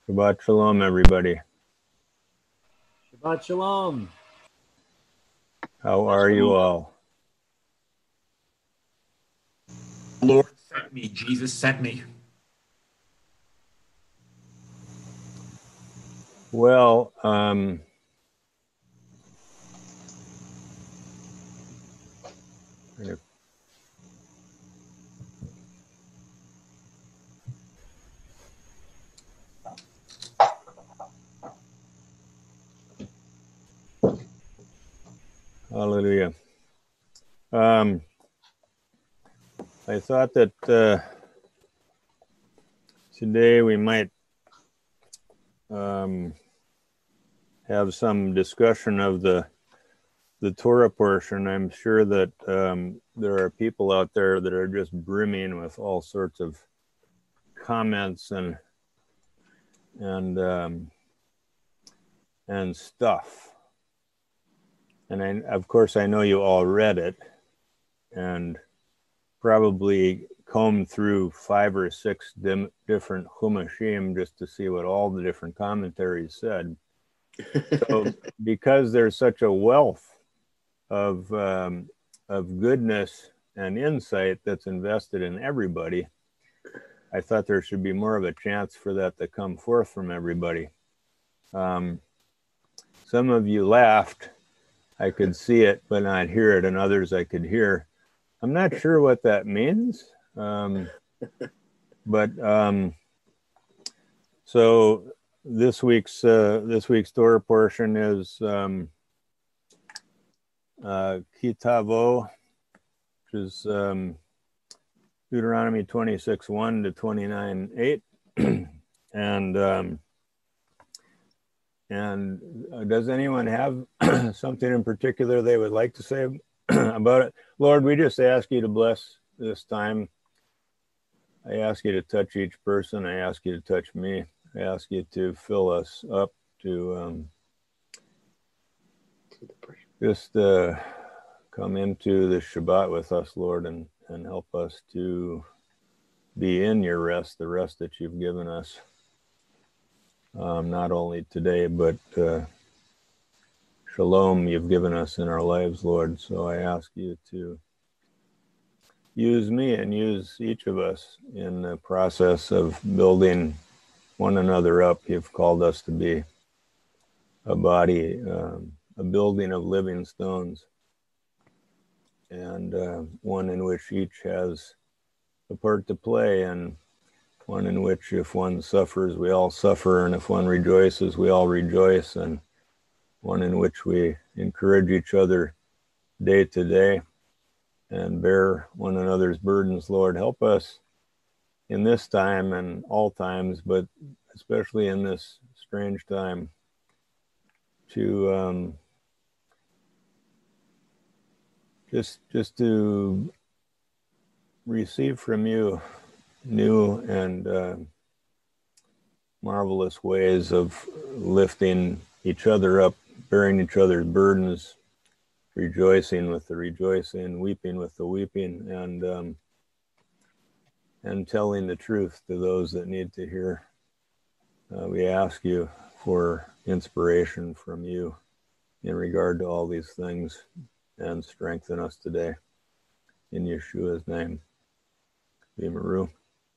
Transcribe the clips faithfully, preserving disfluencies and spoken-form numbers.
Shabbat Shalom, everybody. Shabbat Shalom. How are you all? Lord sent me. Jesus sent me. Well, um, hallelujah. Um, I thought that uh, today we might um, have some discussion of the the Torah portion. I'm sure that um, there are people out there that are just brimming with all sorts of comments and and um, and stuff. And I, of course, I know you all read it and probably combed through five or six dim, different Humashim just to see what all the different commentaries said. So, because there's such a wealth of um, of goodness and insight that's invested in everybody, I thought there should be more of a chance for that to come forth from everybody. Um, some of you laughed. I could see it, but not hear it, and others I could hear. I'm not sure what that means, um, but um, so this week's uh, this week's Torah portion is um, uh, Kitavo, which is um, Deuteronomy twenty-six one to twenty-nine eight, and um, and uh, does anyone have something in particular they would like to say about it? Lord, we just ask you to bless this time. I ask you to touch each person. I ask you to touch me. I ask you to fill us up to um, just uh, come into the Shabbat with us, Lord, and, and help us to be in your rest, the rest that you've given us. Um, not only today, but uh, shalom you've given us in our lives, Lord. So I ask you to use me and use each of us in the process of building one another up. You've called us to be a body, um, a building of living stones, and uh, one in which each has a part to play, and one in which if one suffers, we all suffer, and if one rejoices, we all rejoice, and one in which we encourage each other day to day and bear one another's burdens. Lord, help us in this time and all times, but especially in this strange time, to um, just just to receive from you new and uh, marvelous ways of lifting each other up, bearing each other's burdens, rejoicing with the rejoicing, weeping with the weeping, and um, and telling the truth to those that need to hear. Uh, we ask you for inspiration from you in regard to all these things, and strengthen us today. In Yeshua's name. Vimaru.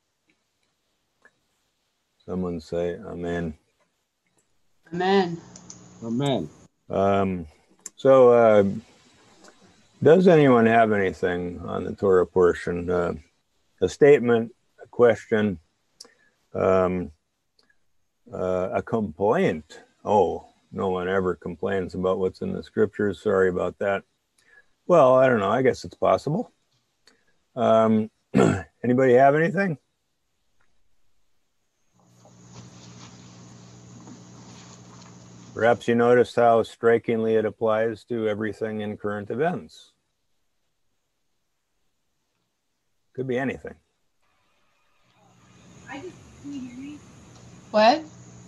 Someone say amen. Amen. Amen. Um, so, uh, does anyone have anything on the Torah portion? Uh, a statement, a question, um, uh, a complaint? Oh, no one ever complains about what's in the scriptures. Sorry about that. Well, I don't know. I guess it's possible. Um, anybody have anything? Perhaps you noticed how strikingly it applies to everything in current events. Could be anything. I just, can you hear me? What?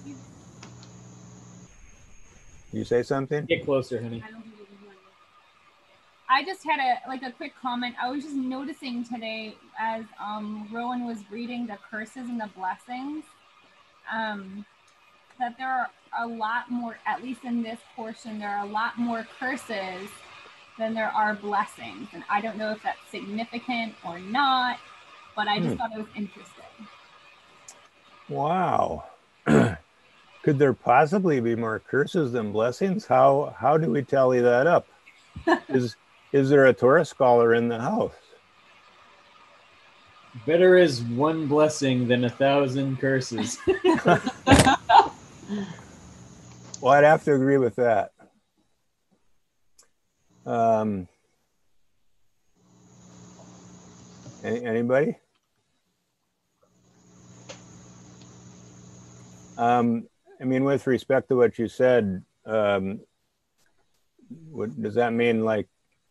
You say something? Get closer, honey. I don't think you can hear me. I just had a like a quick comment. I was just noticing today as um, Rowan was reading the curses and the blessings. Um, that there are a lot more, at least in this portion, there are a lot more curses than there are blessings. And I don't know if that's significant or not, but I just Hmm. thought it was interesting. Wow. Could there possibly be more curses than blessings? How how do we tally that up? Is is there a Torah scholar in the house? Better is one blessing than a thousand curses. Well, I'd have to agree with that. Um, any, anybody? Um, I mean, with respect to what you said, um, what does that mean? Like,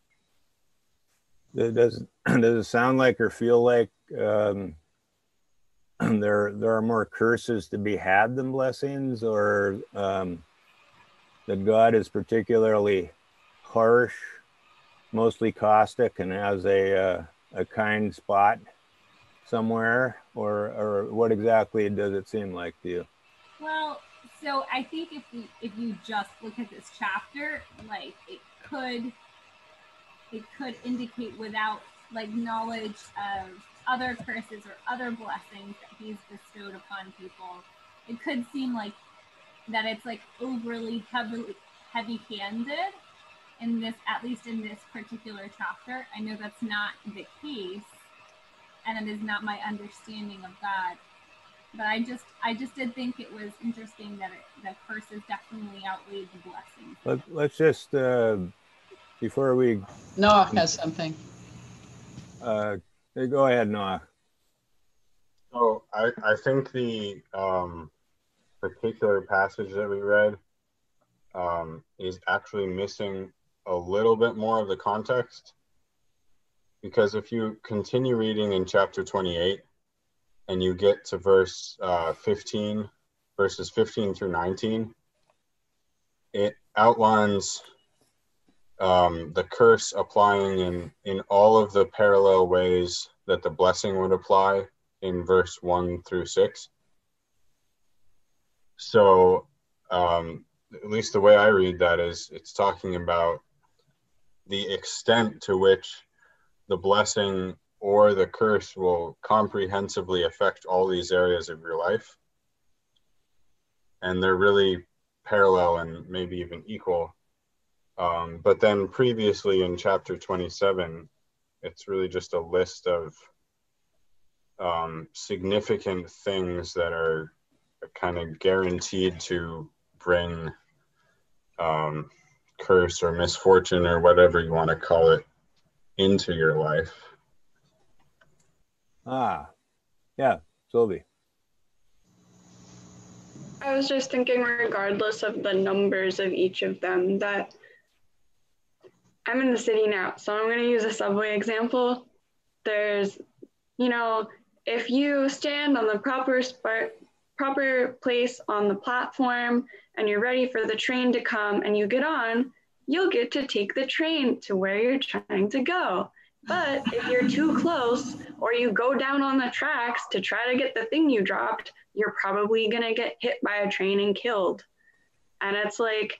does does it sound like or feel like um, there there are more curses to be had than blessings, or um, that God is particularly harsh, mostly caustic, and has a uh, a kind spot somewhere, or or what exactly does it seem like to you? Well, so I think if we if you just look at this chapter, like it could it could indicate without like knowledge of other curses or other blessings that he's bestowed upon people, it could seem like that it's like overly heavily heavy-handed in this, at least in this particular chapter. I know that's not the case, and it is not my understanding of God. But I just, I just did think it was interesting that it, the curses definitely outweighed the blessings. Let, let's just uh, before we Noah has something. uh, go ahead, Noah. So I, I think the um, particular passage that we read um, is actually missing a little bit more of the context, because if you continue reading in chapter twenty-eight and you get to verse uh, fifteen, verses fifteen through nineteen, it outlines um, the curse applying in, in all of the parallel ways that the blessing would apply in verse one through six. So um, at least the way I read that is it's talking about the extent to which the blessing or the curse will comprehensively affect all these areas of your life. And they're really parallel and maybe even equal. Um, but then previously in chapter twenty-seven, it's really just a list of um, significant things that are kind of guaranteed to bring um, curse or misfortune or whatever you want to call it into your life. Ah, yeah, Sylvie. I was just thinking, regardless of the numbers of each of them, that I'm in the city now, so I'm going to use a subway example. There's, you know, if you stand on the proper spot, proper place on the platform and you're ready for the train to come and you get on, you'll get to take the train to where you're trying to go. But if you're too close or you go down on the tracks to try to get the thing you dropped, you're probably going to get hit by a train and killed. And it's like,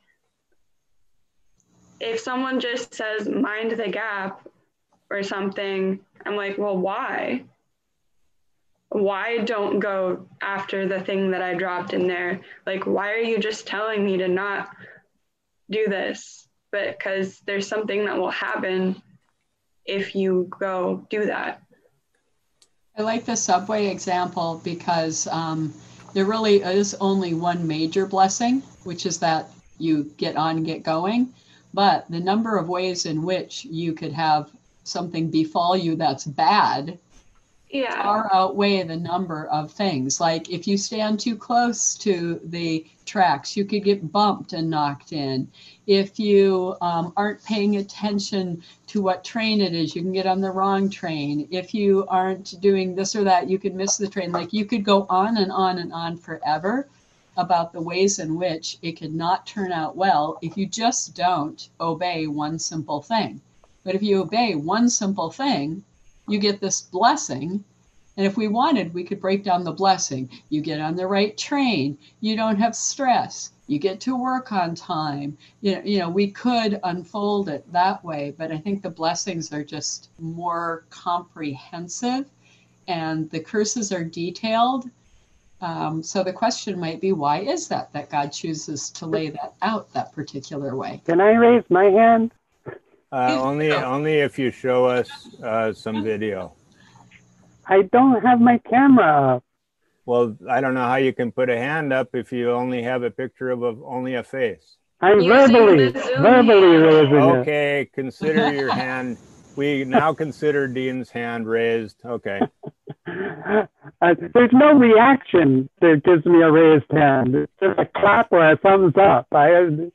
if someone just says, mind the gap or something, I'm like, well, why? Why don't go after the thing that I dropped in there? Like, why are you just telling me to not do this? But because there's something that will happen if you go do that. I like the subway example because um, there really is only one major blessing, which is that you get on and get going. But the number of ways in which you could have something befall you that's bad Yeah. far outweigh the number of things. Like if you stand too close to the tracks, you could get bumped and knocked in. If you um, aren't paying attention to what train it is, you can get on the wrong train. If you aren't doing this or that, you could miss the train. Like you could go on and on and on forever about the ways in which it could not turn out well if you just don't obey one simple thing. But if you obey one simple thing, you get this blessing And if we wanted, we could break down the blessing. You get on the right train. You don't have stress. You get to work on time. You know, you know, we could unfold it that way, but I think the blessings are just more comprehensive and the curses are detailed. Um, so the question might be, why is that, that God chooses to lay that out that particular way? Can I raise my hand? Uh, only, only if you show us uh, some video. I don't have my camera up. Well, I don't know how you can put a hand up if you only have a picture of a, only a face. I'm Using verbally, the Zoom verbally hand. raising it. Okay, consider your hand. We now consider Dean's hand raised. Okay. Uh, there's no reaction that gives me a raised hand. It's just a clap or a thumbs up. I,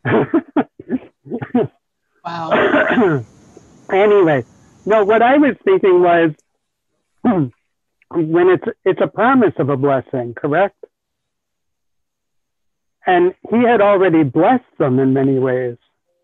Wow. Anyway, no, what I was thinking was when it's it's a promise of a blessing, correct? And he had already blessed them in many ways.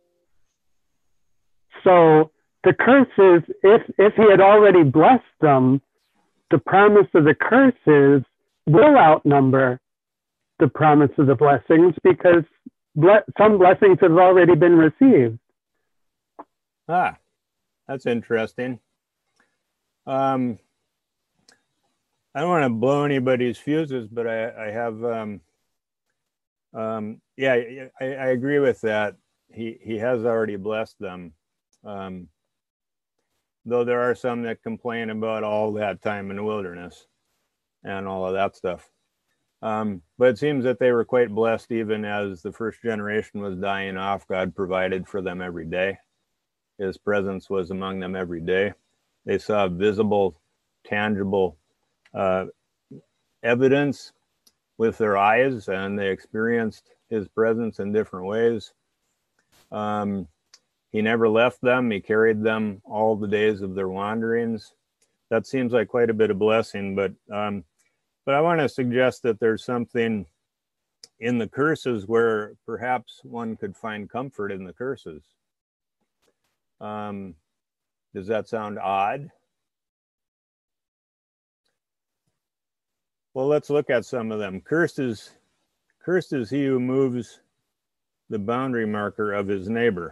So the curses, if if he had already blessed them, the promise of the curses will outnumber the promise of the blessings because ble- some blessings have already been received. Ah, that's interesting. Um, I don't want to blow anybody's fuses, but I, I have, um, um, yeah, I, I agree with that. He, he has already blessed them. Um, though there are some that complain about all that time in the wilderness and all of that stuff. Um, but it seems that they were quite blessed even as the first generation was dying off. God provided for them every day. His presence was among them every day. They saw visible, tangible uh, evidence with their eyes, and they experienced his presence in different ways. Um, he never left them. He carried them all the days of their wanderings. That seems like quite a bit of blessing, but um, but I want to suggest that there's something in the curses where perhaps one could find comfort in the curses. Um, does that sound odd? Well, let's look at some of them. Cursed is, cursed is he who moves the boundary marker of his neighbor.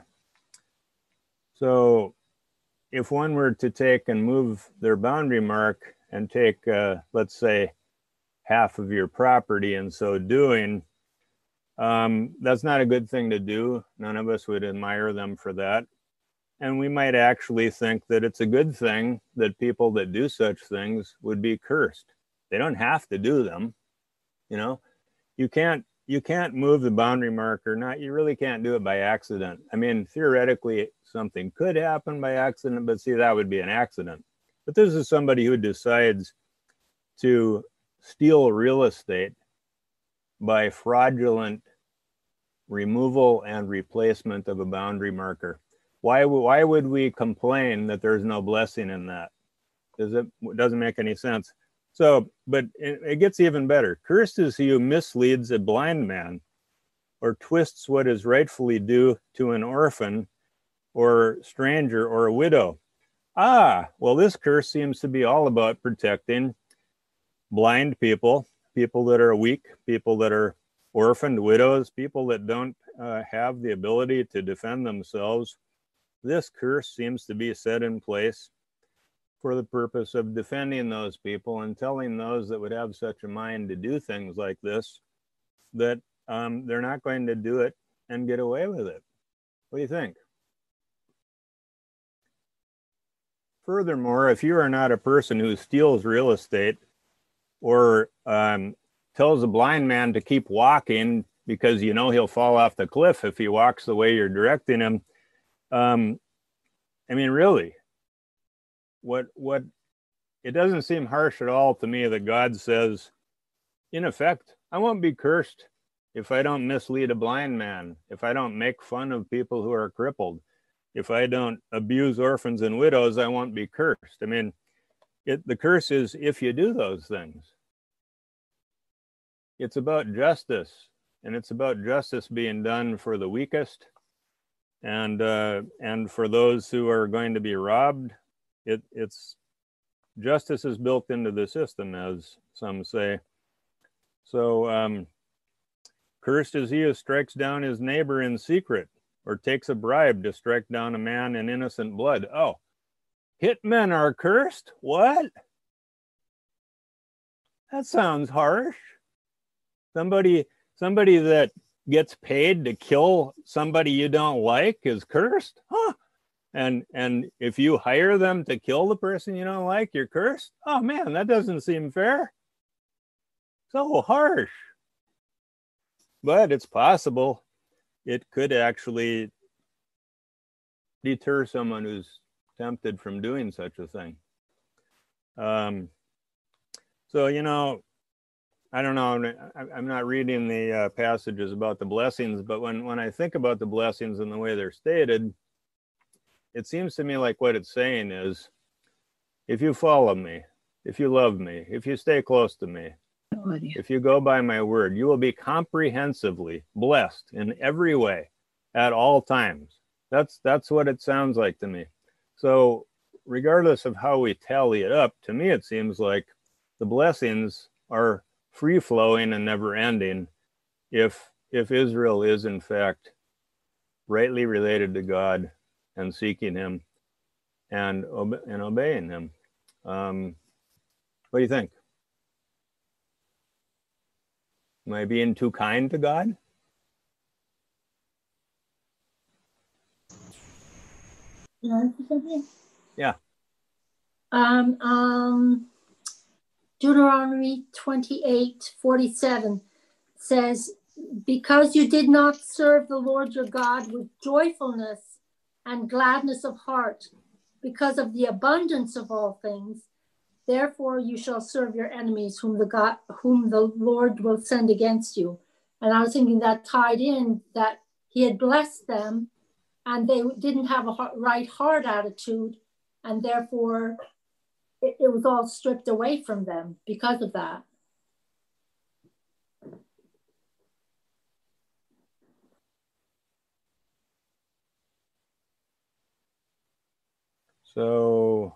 So if one were to take and move their boundary mark and take, uh, let's say, half of your property in so doing, um, that's not a good thing to do. None of us would admire them for that. And we might actually think that it's a good thing that people that do such things would be cursed. They don't have to do them. You know, you can't, you can't move the boundary marker. Not, you really can't do it by accident. I mean, theoretically, something could happen by accident, but see, that would be an accident. But this is somebody who decides to steal real estate by fraudulent removal and replacement of a boundary marker. Why, why would we complain that there's no blessing in that? Does it, it doesn't make any sense. So, but it, it gets even better. Cursed is he who misleads a blind man or twists what is rightfully due to an orphan or stranger or a widow. Ah, well, this curse seems to be all about protecting blind people, people that are weak, people that are orphaned, widows, people that don't uh, have the ability to defend themselves. This curse seems to be set in place for the purpose of defending those people and telling those that would have such a mind to do things like this that um, they're not going to do it and get away with it. What do you think? Furthermore, if you are not a person who steals real estate or um, tells a blind man to keep walking because you know he'll fall off the cliff if he walks the way you're directing him, um, I mean, really, what, what, it doesn't seem harsh at all to me that God says, in effect, I won't be cursed if I don't mislead a blind man, if I don't make fun of people who are crippled, if I don't abuse orphans and widows, I won't be cursed. I mean, it, the curse is if you do those things. It's about justice, and it's about justice being done for the weakest and uh, and for those who are going to be robbed. It, it's justice is built into the system, as some say. So, um, cursed is he who strikes down his neighbor in secret, or takes a bribe to strike down a man in innocent blood. Oh, hitmen are cursed? What? That sounds harsh. Somebody, somebody that gets paid to kill somebody you don't like is cursed? Huh? And and if you hire them to kill the person you don't like, you're cursed? Oh man, that doesn't seem fair. So harsh. But it's possible it could actually deter someone who's tempted from doing such a thing. Um, so, you know, I don't know, I'm not reading the uh, passages about the blessings, but when, when I think about the blessings and the way they're stated, it seems to me like what it's saying is, if you follow me, if you love me, if you stay close to me, if you go by my word, you will be comprehensively blessed in every way at all times. That's, that's what it sounds like to me. So regardless of how we tally it up, to me, it seems like the blessings are free-flowing and never-ending if, if Israel is, in fact, rightly related to God and seeking him and, obe- and obeying him. Um, what do you think? Am I being too kind to God? Can I say something? Yeah. Um, um, Deuteronomy twenty-eight forty-seven says, because you did not serve the Lord your God with joyfulness and gladness of heart, because of the abundance of all things, therefore you shall serve your enemies whom the God, whom the Lord will send against you. And I was thinking that tied in that he had blessed them and they didn't have a right heart attitude, and therefore it, it was all stripped away from them because of that. So,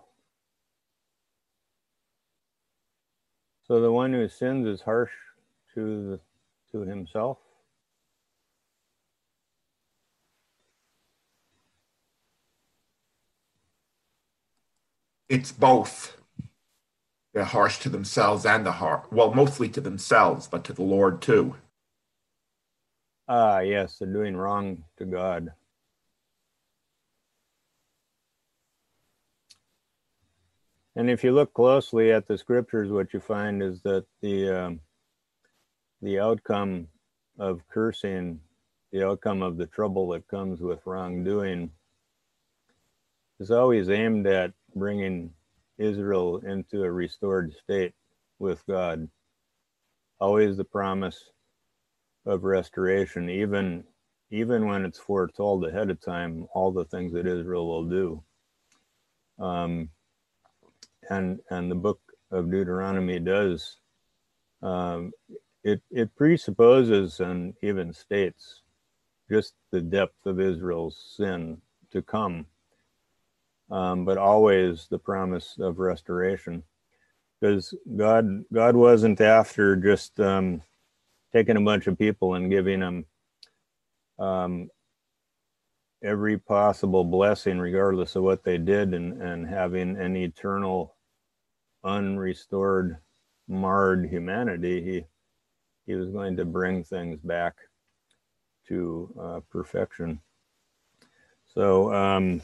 so the one who sins is harsh to the, to himself. It's both. They're harsh to themselves and the heart. Well, mostly to themselves, but to the Lord too. Ah, yes, they're doing wrong to God. And if you look closely at the scriptures, what you find is that the um, the outcome of cursing, the outcome of the trouble that comes with wrongdoing, is always aimed at bringing Israel into a restored state with God. Always the promise of restoration, even even when it's foretold ahead of time, all the things that Israel will do. Um, and and the book of Deuteronomy does, um, it, it presupposes and even states just the depth of Israel's sin to come, um, but always the promise of restoration. Because God, God wasn't after just um, taking a bunch of people and giving them um, every possible blessing, regardless of what they did, and, and having an eternal, unrestored, marred humanity. He, he was going to bring things back to uh, perfection. So, um,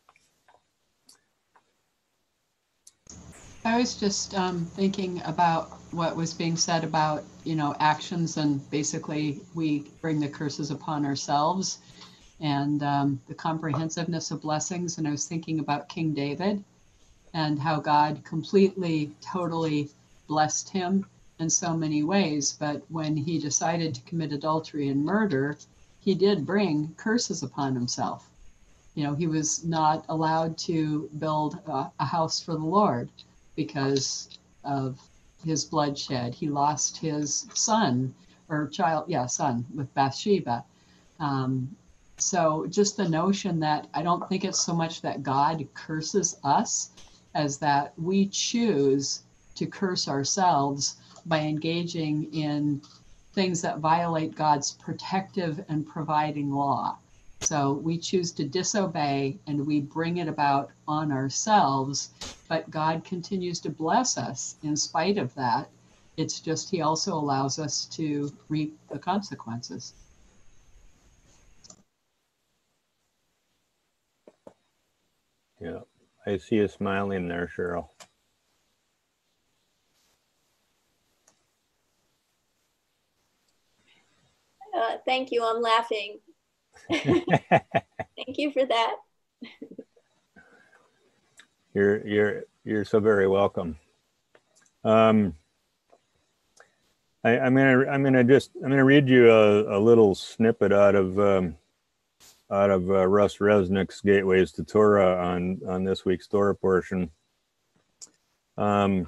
I was just um, thinking about what was being said about, you know, actions, and basically we bring the curses upon ourselves, and um, the comprehensiveness of blessings. And I was thinking about King David and how God completely, totally blessed him in so many ways. But when he decided to commit adultery and murder, he did bring curses upon himself. You know, he was not allowed to build a, a house for the Lord because of his bloodshed. He lost his son or child, yeah, son with Bathsheba. Um, so just the notion that I don't think it's so much that God curses us, as that we choose to curse ourselves by engaging in things that violate God's protective and providing law. So we choose to disobey and we bring it about on ourselves, but God continues to bless us in spite of that. It's just He also allows us to reap the consequences. Yeah, I see you smiling there, Cheryl. Uh, thank you. I'm laughing. Thank you for that. You're you're you're so very welcome. Um, I, I'm gonna I'm gonna just I'm gonna read you a, a little snippet out of um, out of uh, Russ Resnick's Gateways to Torah on on this week's Torah portion. Um,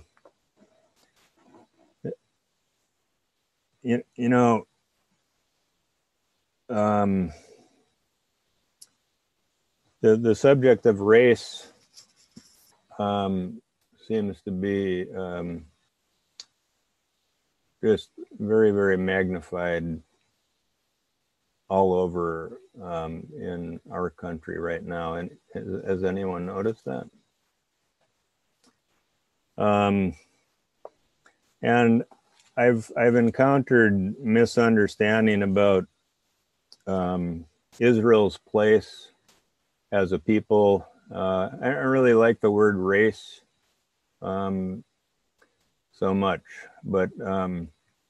you you know. Um, the the subject of race um, seems to be um, just very, very magnified all over um, in our country right now. And has, has anyone noticed that? Um, and I've I've encountered misunderstanding about um, Israel's place as a people. Uh, I don't really like the word race um, so much, but um,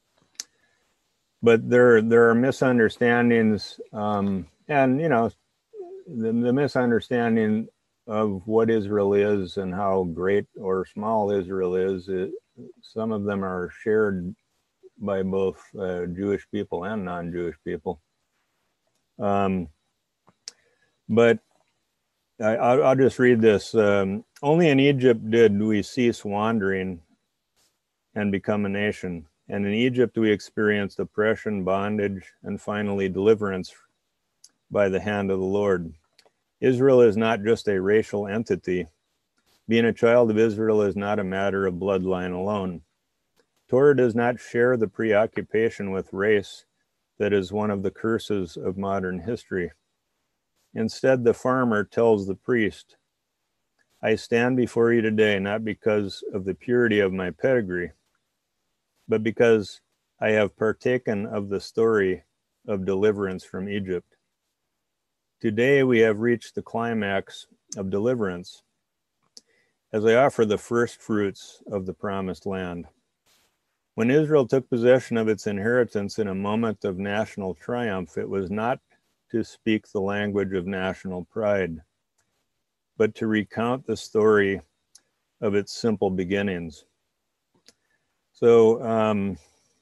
but there there are misunderstandings, um, and you know, the, the misunderstanding of what Israel is and how great or small Israel is. It, some of them are shared by both uh, Jewish people and non-Jewish people. Um, but I, I'll, I'll just read this. Um, Only in Egypt did we cease wandering and become a nation. And in Egypt we experienced oppression, bondage, and finally deliverance by the hand of the Lord. Israel is not just a racial entity. Being a child of Israel is not a matter of bloodline alone. Torah does not share the preoccupation with race that is one of the curses of modern history. Instead, the farmer tells the priest, I stand before you today not because of the purity of my pedigree, but because I have partaken of the story of deliverance from Egypt. Today we have reached the climax of deliverance as I offer the first fruits of the promised land. When Israel took possession of its inheritance in a moment of national triumph, it was not to speak the language of national pride, but to recount the story of its simple beginnings. So, um,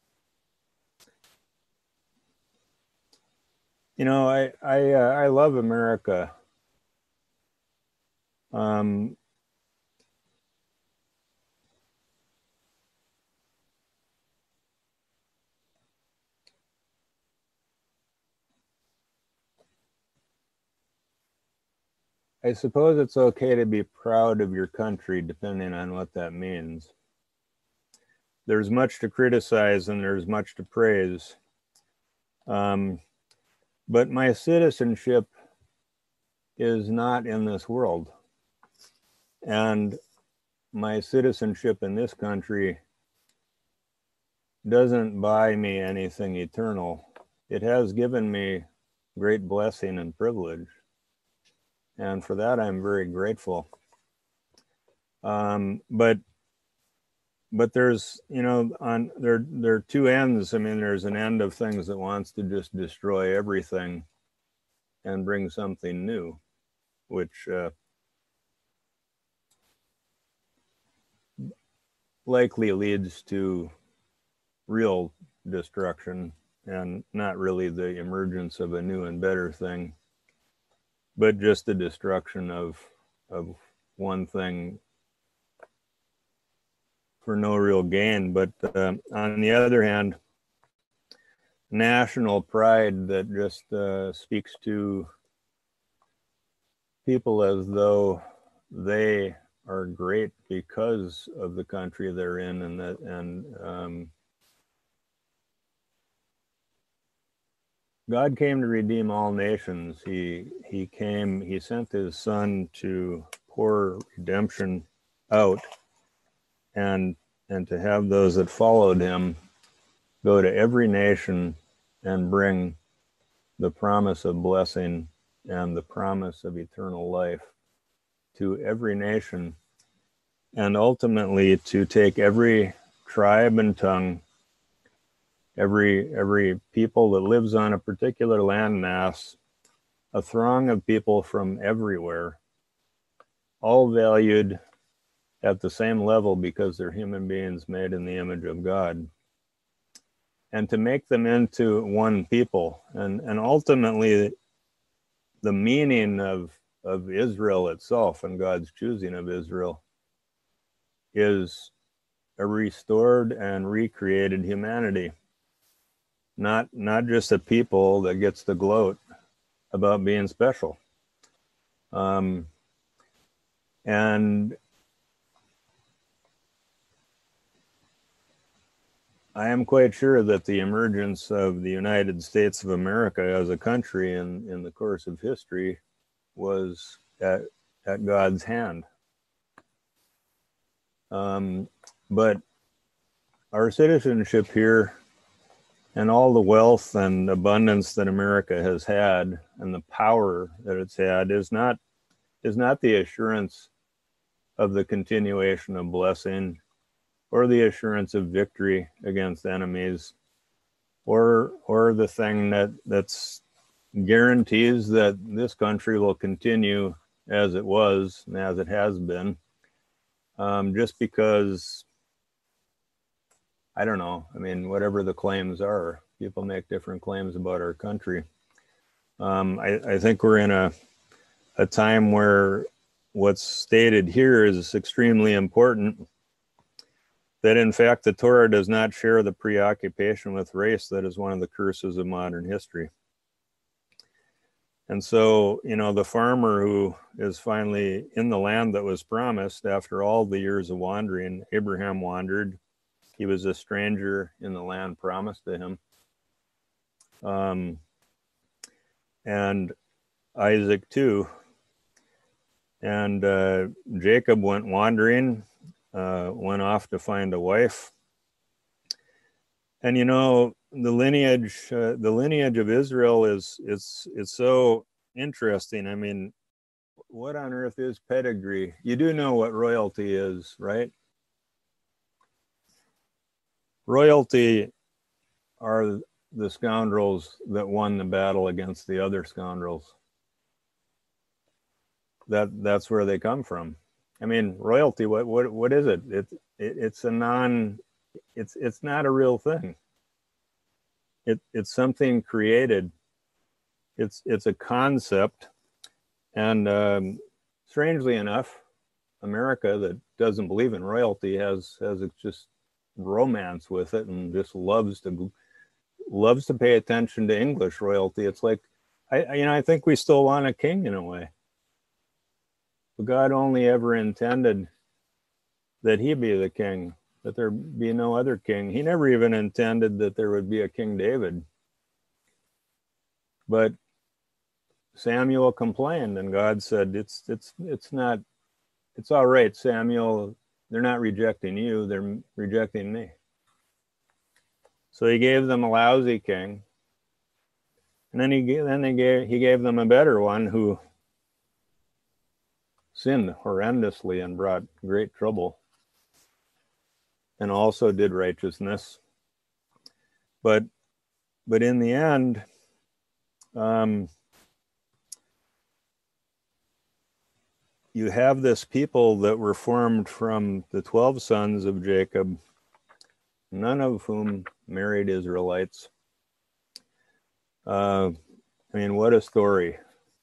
you know, I I, uh, I love America. Um, I suppose it's okay to be proud of your country, depending on what that means. There's much to criticize and there's much to praise. Um, but my citizenship is not in this world. And my citizenship in this country doesn't buy me anything eternal. It has given me great blessing and privilege. And for that, I'm very grateful. Um, but but there's, you know, on there, there are two ends. I mean, there's an end of things that wants to just destroy everything and bring something new, which uh, likely leads to real destruction and not really the emergence of a new and better thing, but just the destruction of of one thing for no real gain. But uh, on the other hand, national pride that just uh, speaks to people as though they are great because of the country they're in, and that and um, God came to redeem all nations. He he came. He sent his Son to pour redemption out, and and to have those that followed him go to every nation and bring the promise of blessing and the promise of eternal life to every nation, and ultimately to take every tribe and tongue, every every people that lives on a particular landmass, a throng of people from everywhere, all valued at the same level because they're human beings made in the image of God, and to make them into one people. And, and ultimately, the meaning of, of Israel itself and God's choosing of Israel is a restored and recreated humanity. Not, not just a people that gets to gloat about being special. Um, and I am quite sure that the emergence of the United States of America as a country in, in the course of history was at, at God's hand. Um, but our citizenship here and all the wealth and abundance that America has had and the power that it's had is not, is not the assurance of the continuation of blessing, or the assurance of victory against enemies, or or the thing that that's guarantees that this country will continue as it was and as it has been, um, just because, I don't know, I mean, whatever the claims are, people make different claims about our country. Um, I, I think we're in a, a time where what's stated here is extremely important, that in fact the Torah does not share the preoccupation with race that is one of the curses of modern history. And so, you know, the farmer who is finally in the land that was promised after all the years of wandering, Abraham wandered. He was a stranger in the land promised to him. Um, and Isaac too. And uh, Jacob went wandering, uh, went off to find a wife. And you know, the lineage, uh, the lineage of Israel is it's it's so interesting. I mean, what on earth is pedigree? You do know what royalty is, right? Royalty are the scoundrels that won the battle against the other scoundrels. That that's where they come from. I mean, royalty. What what what is it? It, it it's a non. It's it's not a real thing. It it's something created. It's it's a concept, and um, strangely enough, America that doesn't believe in royalty has has just romance with it and just loves to loves to pay attention to English royalty. It's like, I you know I think we still want a king in a way. But God only ever intended that he be the king, that there be no other king. He never even intended that there would be a King David. But Samuel complained, and God said, it's it's it's not, it's all right, Samuel, they're not rejecting you, they're rejecting me. So he gave them a lousy king. And then he gave, then they gave he gave them a better one who sinned horrendously and brought great trouble, and also did righteousness. But but in the end, um, you have this people that were formed from the twelve sons of Jacob, none of whom married Israelites. Uh, I mean, what a story.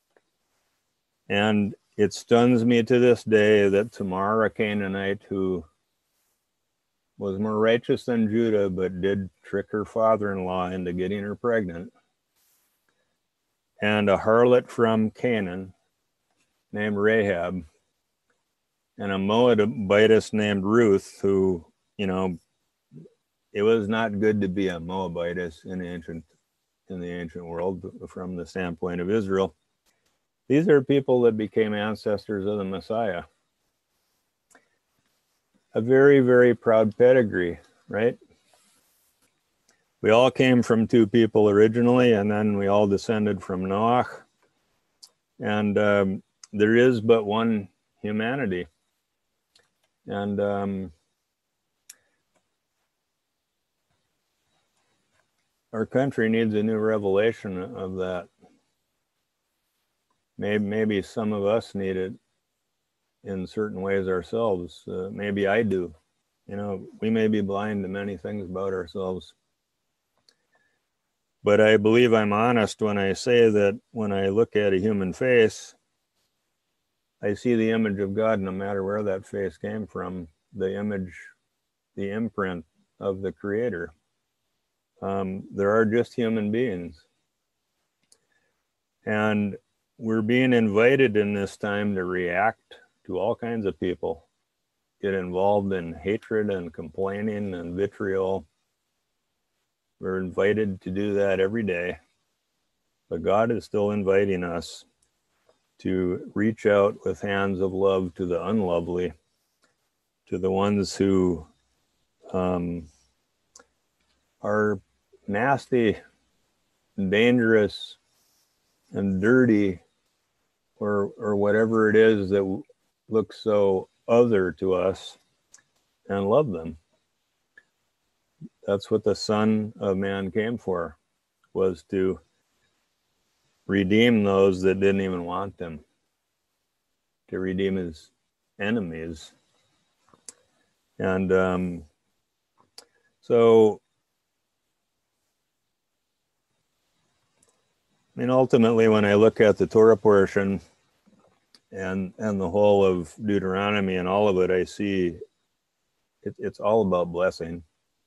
And it stuns me to this day that Tamar, a Canaanite who was more righteous than Judah, but did trick her father-in-law into getting her pregnant, and a harlot from Canaan named Rahab and a Moabitess named Ruth, who, you know, it was not good to be a Moabitess in ancient in the ancient world from the standpoint of Israel. These are people that became ancestors of the Messiah. A very, very proud pedigree, right? We all came from two people originally, and then we all descended from Noach. And um, there is but one humanity. And um, our country needs a new revelation of that. Maybe, maybe some of us need it in certain ways ourselves. Uh, maybe I do. You know, we may be blind to many things about ourselves. But I believe I'm honest when I say that when I look at a human face, I see the image of God no matter where that face came from, the image, the imprint of the Creator. Um, there are just human beings. And we're being invited in this time to react to all kinds of people, get involved in hatred and complaining and vitriol. We're invited to do that every day. But God is still inviting us to reach out with hands of love to the unlovely, to the ones who um, are nasty, dangerous, and dirty, or or whatever it is that looks so other to us, and love them. That's what the Son of Man came for, was to redeem those that didn't even want them, to redeem his enemies. And um, so, I mean, ultimately, when I look at the Torah portion and and the whole of Deuteronomy and all of it, I see it, it's all about blessing.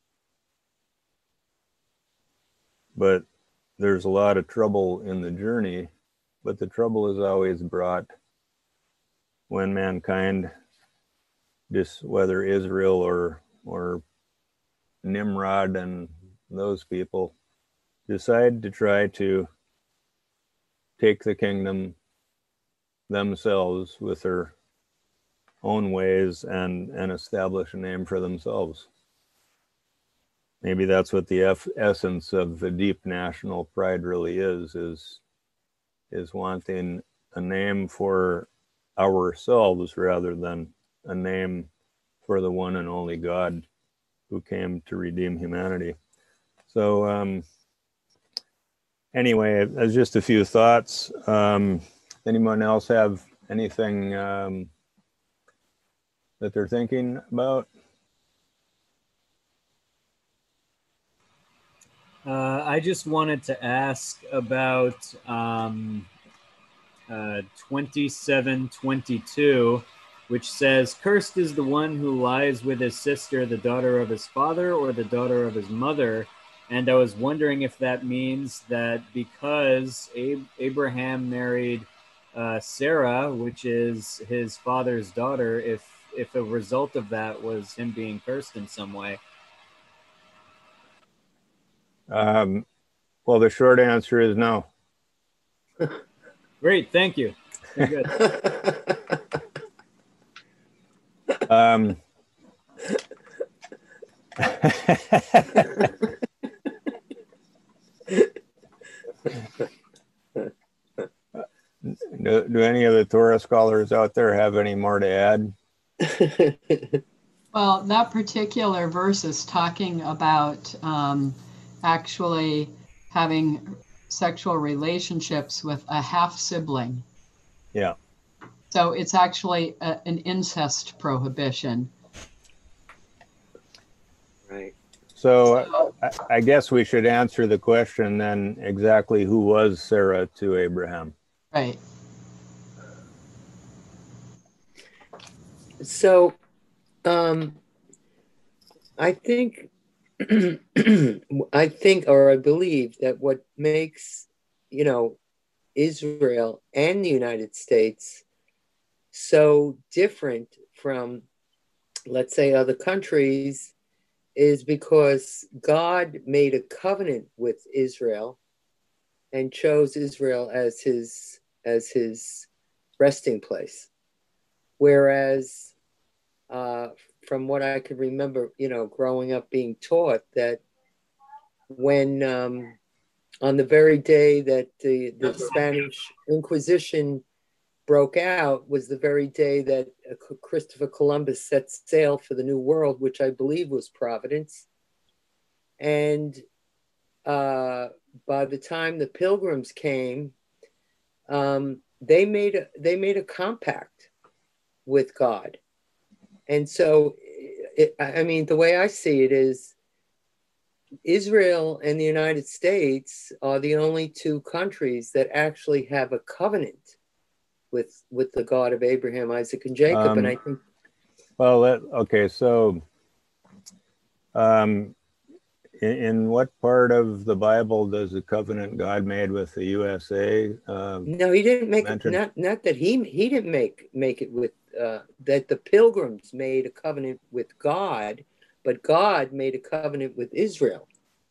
But there's a lot of trouble in the journey, but the trouble is always brought when mankind, just whether Israel or or Nimrod and those people, decide to try to take the kingdom themselves with their own ways and, and establish a name for themselves. Maybe that's what the F- essence of the deep national pride really is, is, is wanting a name for ourselves rather than a name for the one and only God who came to redeem humanity. So um, anyway, that's just a few thoughts. Um, anyone else have anything um, that they're thinking about? Uh, I just wanted to ask about um, uh, twenty-seven twenty-two, which says, "Cursed is the one who lies with his sister, the daughter of his father, or the daughter of his mother." And I was wondering if that means that because Ab- Abraham married uh, Sarah, which is his father's daughter, if if a result of that was him being cursed in some way. Um, well, the short answer is no. Great, thank you. Very good. Um, do, do any of the Torah scholars out there have any more to add? Well, that particular verse is talking about um, actually having sexual relationships with a half sibling. Yeah. So it's actually a, an incest prohibition. Right. So I, I guess we should answer the question then, exactly who was Sarah to Abraham? Right. So um, I think, I think, or I believe that what makes, you know, Israel and the United States so different from, let's say, other countries is because God made a covenant with Israel and chose Israel as his as his resting place. Whereas uh, from what I could remember, you know, growing up being taught that when um, on the very day that the, the Spanish Inquisition broke out was the very day that Christopher Columbus set sail for the New World, which I believe was Providence. And uh, by the time the Pilgrims came, um, they made a, they made a compact with God. And so, it, I mean, the way I see it is Israel and the United States are the only two countries that actually have a covenant with with the God of Abraham, Isaac, and Jacob. Um, and I think, well, that, okay, so um, in, in what part of the Bible does the covenant God made with the U S A? Uh, no, he didn't make it. mentioned? Not not that he he didn't make make it with uh, that the Pilgrims made a covenant with God, but God made a covenant with Israel.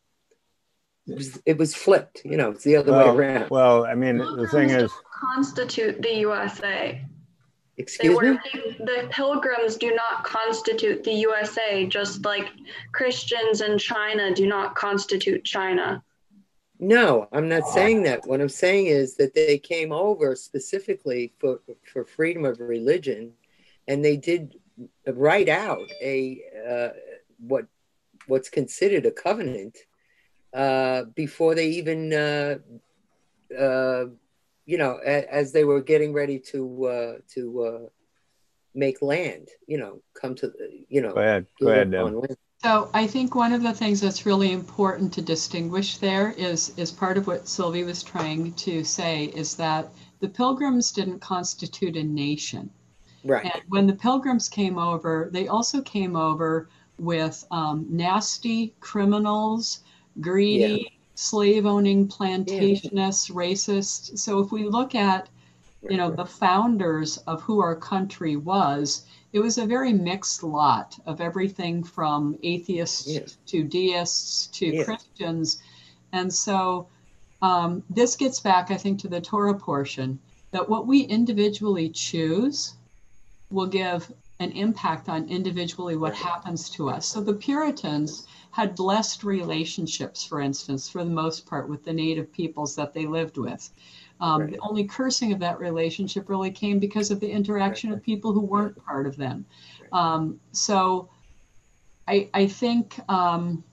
It was, it was flipped, you know, it's the other well, way around. Well, I mean, the thing is, Constitute the U S A. Excuse They were, me? the Pilgrims do not constitute the U S A, just like Christians in China do not constitute China. No, I'm not saying that. What I'm saying is that they came over specifically for, for freedom of religion, and they did write out a uh, what what's considered a covenant uh, before they even, uh, uh, you know, a, as they were getting ready to uh, to uh, make land, you know, come to, you know, go ahead, go ahead, Deb. So I think one of the things that's really important to distinguish there is, is part of what Sylvie was trying to say is that the Pilgrims didn't constitute a nation. Right. And when the Pilgrims came over, they also came over with um, nasty criminals, greedy, yeah. slave-owning plantationists, yeah. racists. So if we look at, you know, the founders of who our country was, it was a very mixed lot of everything from atheists yeah. to deists to yeah. Christians. And so um, this gets back, I think, to the Torah portion, that what we individually choose will give an impact on individually what happens to us. So the Puritans had blessed relationships, for instance, for the most part, with the native peoples that they lived with. Um, right. The only cursing of that relationship really came because of the interaction right. of people who weren't right. part of them. Right. Um, so I, I think um,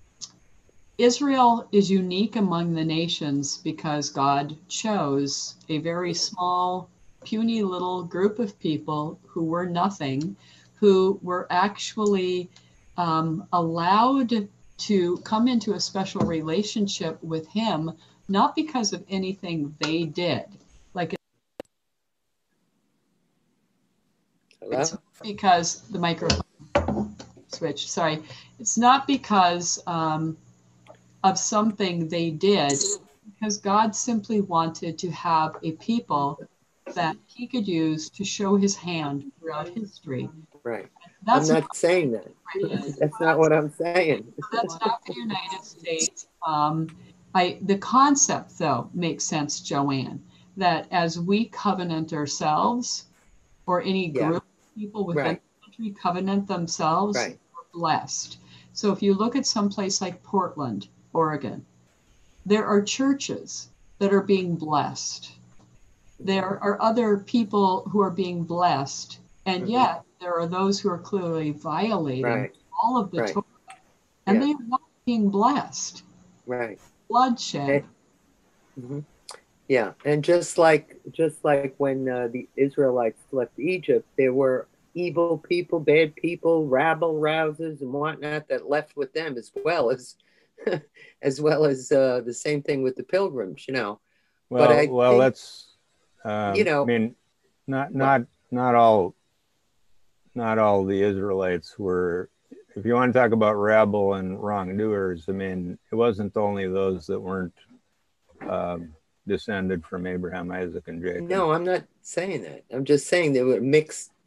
Israel is unique among the nations because God chose a very small, puny little group of people who were nothing, who were actually um, allowed to come into a special relationship with him, not because of anything they did. Like Hello? It's because the microphone switch, sorry. It's not because um, of something they did, because God simply wanted to have a people that he could use to show his hand throughout history. Right. That's I'm not saying that. That's not what I'm saying. That's not the United States. Um, I, the concept, though, makes sense, Joanne, that as we covenant ourselves, or any group yeah. of people within right. the country covenant themselves, right. are blessed. So if you look at some place like Portland, Oregon, there are churches that are being blessed. There are other people who are being blessed, and mm-hmm. yet there are those who are clearly violating right. all of the right. Torah, and yeah. they are not being blessed. Right. Bloodshed. And, mm-hmm. Yeah, and just like just like when uh, the Israelites left Egypt, there were evil people, bad people, rabble rousers, and whatnot that left with them, as well as as well as uh, the same thing with the Pilgrims. You know. Well, but I well, think, let's. Um, you know, I mean, not not not all. Not all the Israelites were. If you want to talk about rabble and wrongdoers, I mean, it wasn't only those that weren't um, descended from Abraham, Isaac, and Jacob. No, I'm not saying that. I'm just saying there were mixed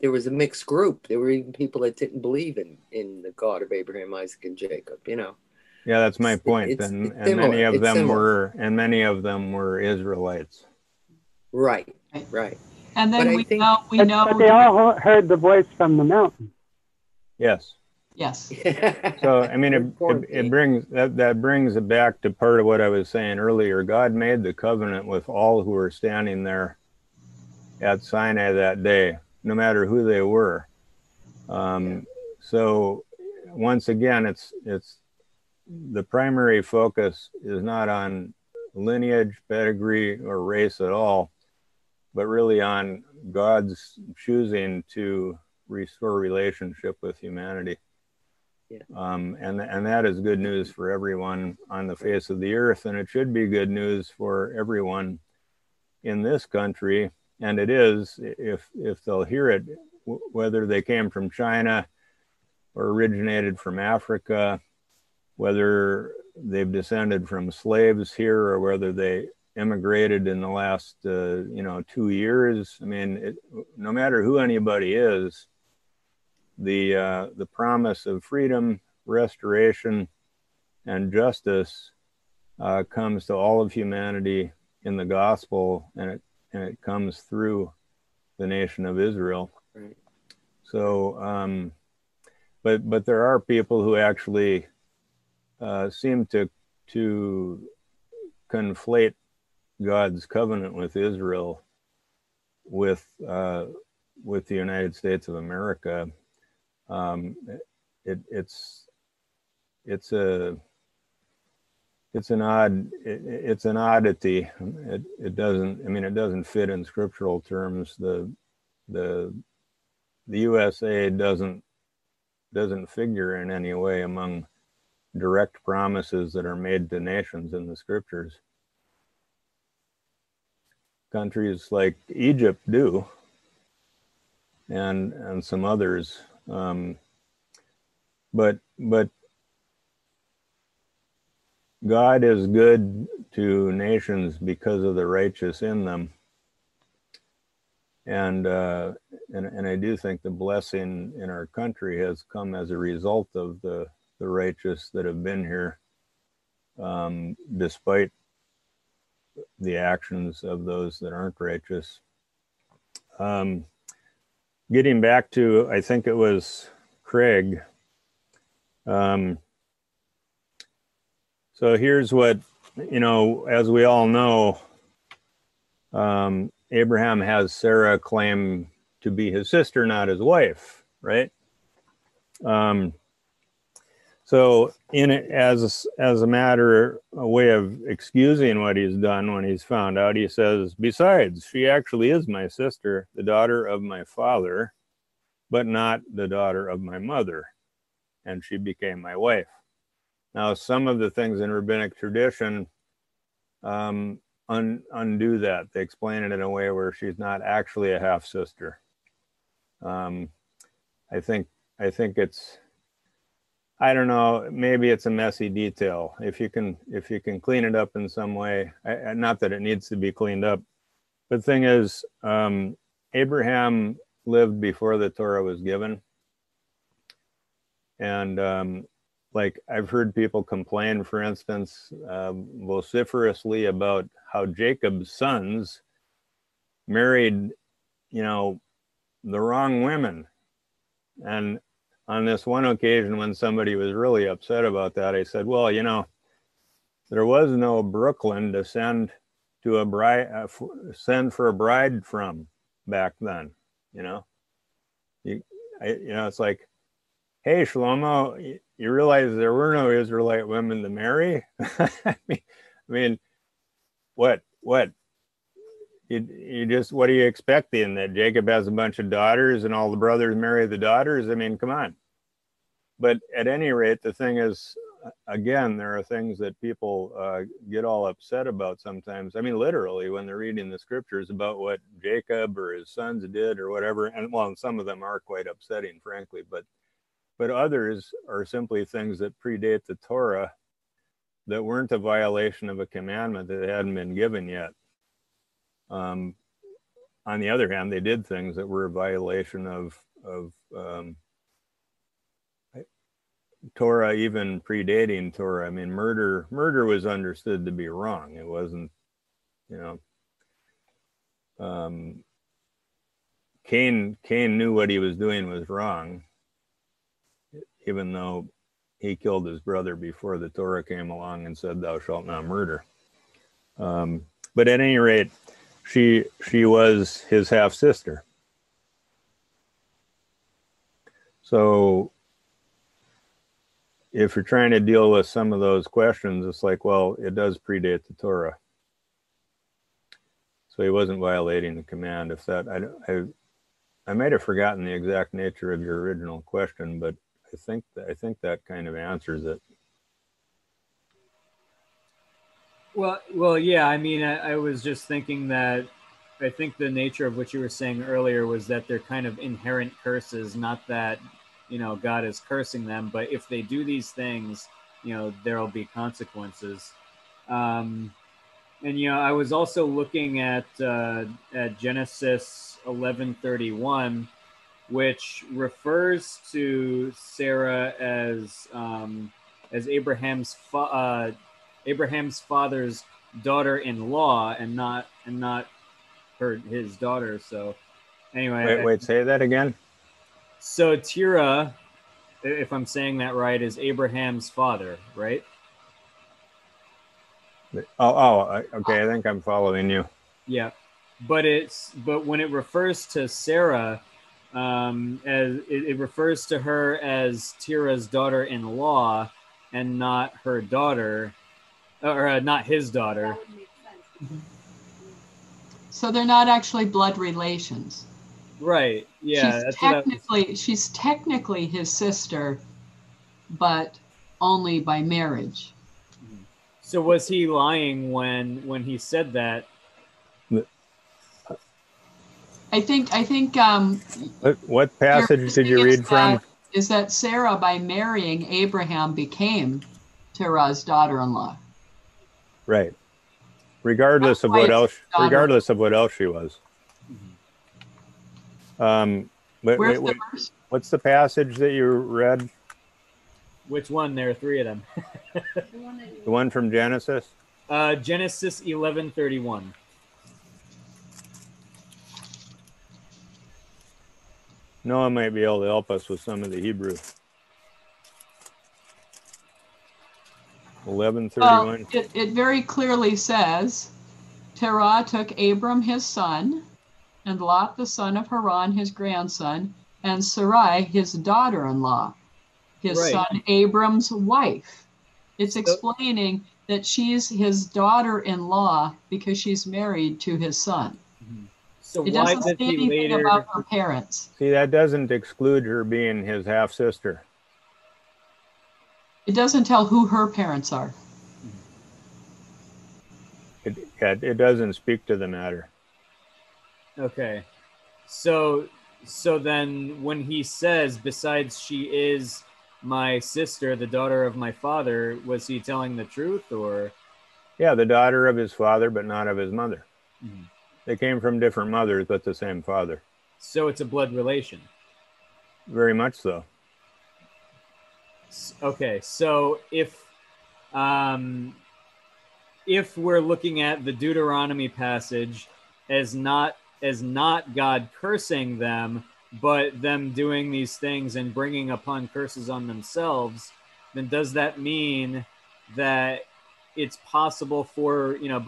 there was a mixed group. There were even people that didn't believe in in the God of Abraham, Isaac, and Jacob. You know. Yeah, that's my point. It's, and it's and many of it's them similar. were and many of them were Israelites. Right, right. And then But I we think- know we But, know but they all heard the voice from the mountain. Yes. yes. So I mean, it, Good point, it, it Pete. brings that that brings it back to part of what I was saying earlier. God made the covenant with all who were standing there at Sinai that day, no matter who they were. Um, Yeah. So once again, it's it's the primary focus is not on lineage, pedigree, or race at all, but really on God's choosing to restore relationship with humanity. Yeah. Um, and, and that is good news for everyone on the face of the earth. And it should be good news for everyone in this country. And it is, if, if they'll hear it, w- whether they came from China or originated from Africa, whether they've descended from slaves here or whether they immigrated in the last, uh, you know, two years. I mean, it, no matter who anybody is, the uh, the promise of freedom, restoration, and justice uh, comes to all of humanity in the gospel, and it and it comes through the nation of Israel. Right. So, um, but but there are people who actually uh, seem to to conflate God's covenant with Israel with uh, with the United States of America. Um, it, it's it's a it's an odd it, it's an oddity. It it doesn't I mean it doesn't fit in scriptural terms. The the the U S A doesn't doesn't figure in any way among direct promises that are made to nations in the scriptures. Countries like Egypt do, and and some others, um, but but God is good to nations because of the righteous in them, and uh, and and I do think the blessing in our country has come as a result of the the righteous that have been here, um, despite the actions of those that aren't righteous. Um, getting back to, I think it was Craig. Um, so here's what, you know, as we all know, um, Abraham has Sarah claim to be his sister, not his wife, right? Um, So in it, as, as a matter, a way of excusing what he's done when he's found out, he says, besides, she actually is my sister, the daughter of my father, but not the daughter of my mother. And she became my wife. Now, some of the things in rabbinic tradition um, un, undo that. They explain it in a way where she's not actually a half sister. Um, I think, I think it's, I don't know, maybe it's a messy detail. If you can, if you can clean it up in some way, I, not that it needs to be cleaned up, but the thing is, um, Abraham lived before the Torah was given. And um, like I've heard people complain, for instance, uh, vociferously about how Jacob's sons married, you know, the wrong women. And on this one occasion when somebody was really upset about that, I said, well, you know, there was no Brooklyn to send to a bride, uh, f- send for a bride from back then, you know. You, I, you know, it's like, hey, Shlomo, you, you realize there were no Israelite women to marry? I mean, I mean, what, what? You, you just, what are you expecting? That Jacob has a bunch of daughters and all the brothers marry the daughters? I mean, come on. But at any rate, the thing is, again, there are things that people uh, get all upset about sometimes. I mean, literally, when they're reading the scriptures about what Jacob or his sons did or whatever. And well, and some of them are quite upsetting, frankly, but but others are simply things that predate the Torah that weren't a violation of a commandment that hadn't been given yet. Um, on the other hand, they did things that were a violation of of um, Torah, even predating Torah. I mean, murder murder was understood to be wrong. It wasn't, you know. Um, Cain Cain knew what he was doing was wrong, even though he killed his brother before the Torah came along and said, "Thou shalt not murder." Um, but at any rate, she she was his half sister. So if you're trying to deal with some of those questions, it's like, well, it does predate the Torah. So he wasn't violating the command. If that, I, I, I might have forgotten the exact nature of your original question, but I think that, I think that kind of answers it. Well, well, yeah. I mean, I, I was just thinking that I think the nature of what you were saying earlier was that they're kind of inherent curses, not that, you know, God is cursing them, but if they do these things, you know, there'll be consequences. Um, and, you know, I was also looking at, uh, at Genesis eleven thirty-one, which refers to Sarah as, um, as Abraham's, fa- uh, Abraham's father's daughter-in-law and not, and not her, his daughter. So anyway. Wait, wait, say that again. So Terah, if I'm saying that right, is Abraham's father, right? Oh, oh, okay. I think I'm following you. Yeah, but it's but when it refers to Sarah, um, as it, it refers to her as Terah's daughter-in-law and not her daughter, or uh, not his daughter. So they're not actually blood relations. Right. Yeah. She's that's what I was- technically she's technically his sister, but only by marriage. So was he lying when when he said that? I think I think um, What, what passage did you read is from? that, is that Sarah, by marrying Abraham, became Terah's daughter-in-law. Right. Regardless That's of why what it's else, daughter. regardless of what else she was. Um, wait, Where's wait, the wait. verse? What's the passage that you read? Which one? There are three of them. The one from Genesis? uh, Genesis eleven thirty-one. Noah might be able to help us with some of the Hebrew. eleven thirty-one. Well, it, it very clearly says, Terah took Abram his son, and Lot the son of Haran his grandson, and Sarai his daughter-in-law, his Right. son Abram's wife. It's explaining that she's his daughter-in-law because she's married to his son. So It why doesn't does say he anything later? about her parents. See, that doesn't exclude her being his half sister. It doesn't tell who her parents are. It, yeah, it doesn't speak to the matter. Okay. So so then when he says, besides she is my sister, the daughter of my father, was he telling the truth or? Yeah, the daughter of his father, but not of his mother. Mhm. They came from different mothers, but the same father. So it's a blood relation. Very much so. S- Okay, so if um, if we're looking at the Deuteronomy passage as not as not God cursing them, but them doing these things and bringing upon curses on themselves, then does that mean that it's possible for, you know,